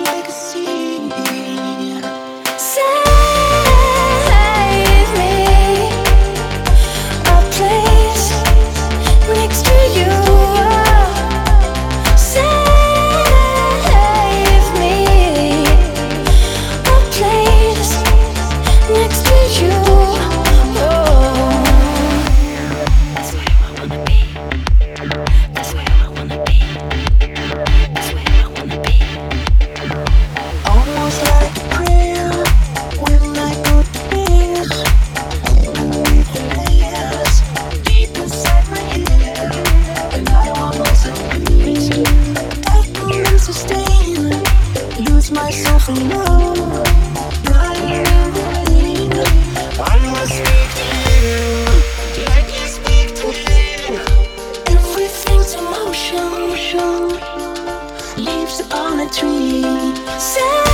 like a sea. Save me a place next to you. Save me a place next to you. Oh, that's where I wanna be. That's where I wanna be. That's where I wanna be. Almost like a prayer when I go to bed. Underneath the layers, deep inside my head, and I almost agree. I couldn't sustain, lose myself in love. Lying in the rain, I must speak to you, like you speak to me. Everything's in motion, leaves on a tree.